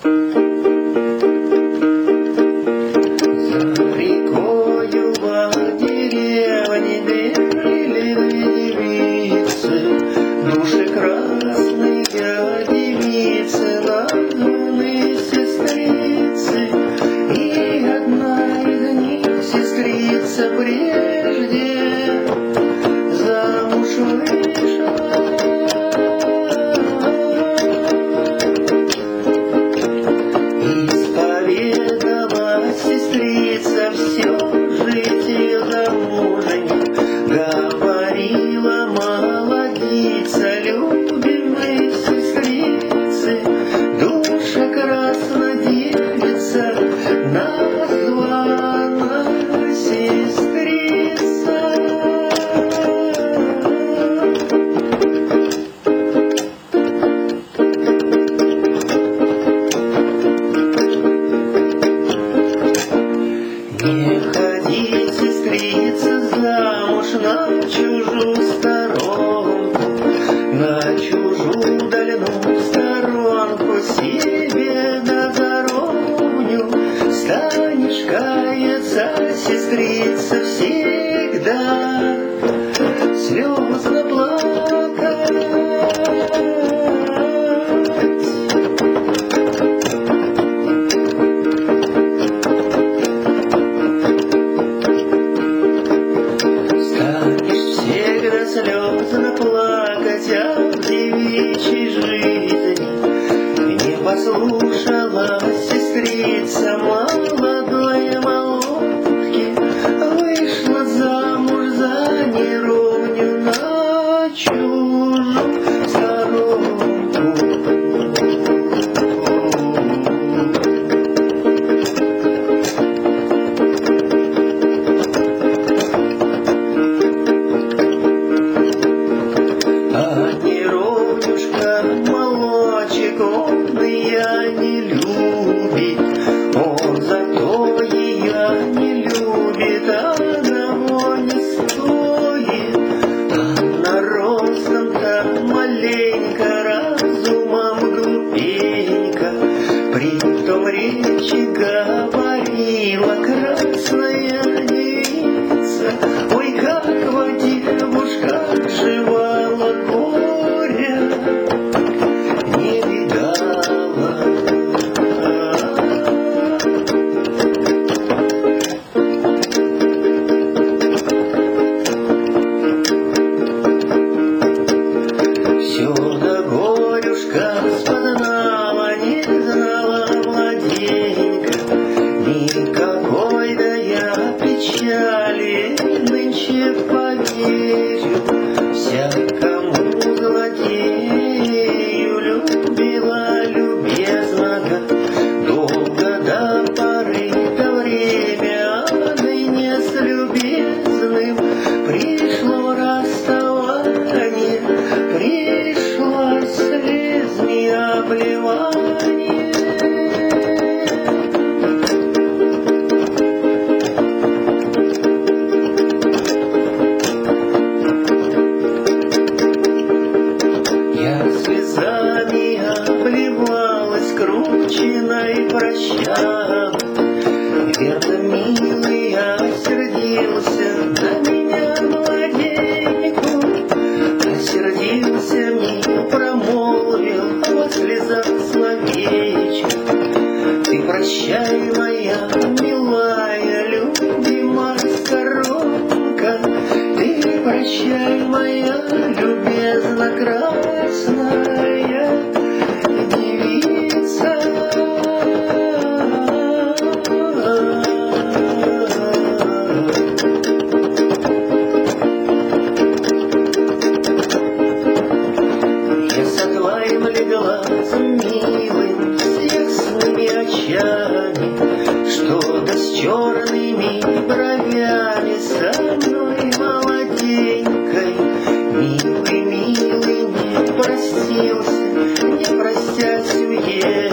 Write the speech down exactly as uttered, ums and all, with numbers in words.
рекою во деревне бегали девицы, души красные девицы, названы сестрицы, и одна из них, сестрица, прежде замуж вышла. Исповедовалась сестрица все житие замужней, говорила молодица любимой сестрицы, душа красна девица, названа сестрица. Не ходи, сестрица, замуж на чужую сторонку, на чужую дальнюю сторонку, себе на здоровню станешь каяться, сестрица, всегда слезно плакать. Слезно плакать о девичьей жизни, не послушала сестрица молодой молодки, вышла замуж за неровню на чужую сторонку. Молочек он ее не любит, он зато ее не любит, одного не стоит. Она ростом-то маленько, разумом глупенько, притом речи говорила красная девица. Ой, как во девушках живала горя не видала. Все до горюшка спознала, не знала младенька, никакой да я печали нынче поверю, всякому злодею любила любезного, долго до поры до время, а ныне с любезным пришло расставание, пришло слезами обливание. Слезами обливалась, кручиной прощала. Верно, милый, я сердился на меня младеньку, осердился, мило промолвил во слезах словечко. Ты прощай, моя милая, любимая коронка, ты прощай, моя любезно красная девица. Я со твоим глазом милым, с ясными очами, что да с черными бровями, со мной молоденькой, милый, милый, не простился, не простясь мне.